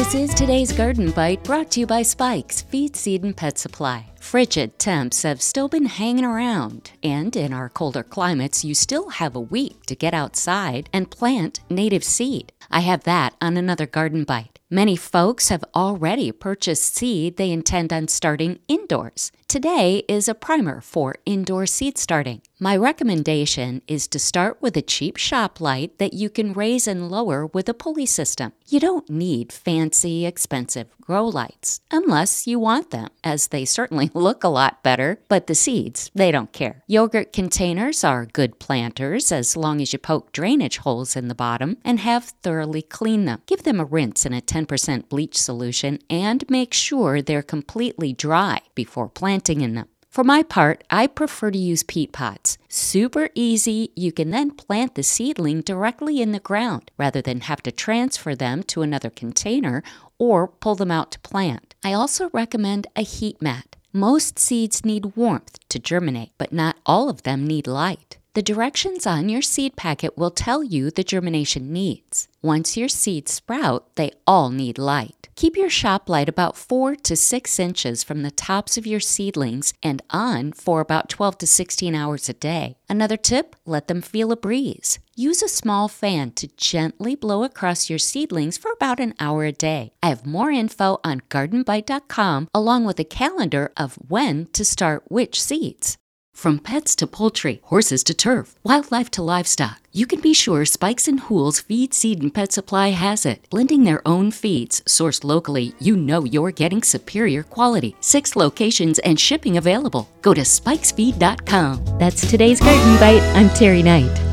This is today's Garden Bite, brought to you by Spikes Feed, Seed, and Pet Supply. Frigid temps have still been hanging around, and in our colder climates, you still have a week to get outside and plant native seed. I have that on another Garden Bite. Many folks have already purchased seed they intend on starting indoors. Today is a primer for indoor seed starting. My recommendation is to start with a cheap shop light that you can raise and lower with a pulley system. You don't need fancy, expensive grow lights, unless you want them, as they certainly look a lot better, but the seeds, they don't care. Yogurt containers are good planters as long as you poke drainage holes in the bottom and have thoroughly cleaned them. Give them a rinse in a 10% bleach solution and make sure they're completely dry before planting in them. For my part, I prefer to use peat pots. Super easy, you can then plant the seedling directly in the ground rather than have to transfer them to another container or pull them out to plant. I also recommend a heat mat. Most seeds need warmth to germinate, but not all of them need light. The directions on your seed packet will tell you the germination needs. Once your seeds sprout, they all need light. Keep your shop light about 4 to 6 inches from the tops of your seedlings and on for about 12 to 16 hours a day. Another tip, let them feel a breeze. Use a small fan to gently blow across your seedlings for about an hour a day. I have more info on gardenbite.com along with a calendar of when to start which seeds. From pets to poultry, horses to turf, wildlife to livestock, you can be sure Spikes and Hool's Feed, Seed, and Pet Supply has it. Blending their own feeds, sourced locally, you know you're getting superior quality. 6 locations and shipping available. Go to spikesfeed.com. That's today's Garden Bite. I'm Terry Knight.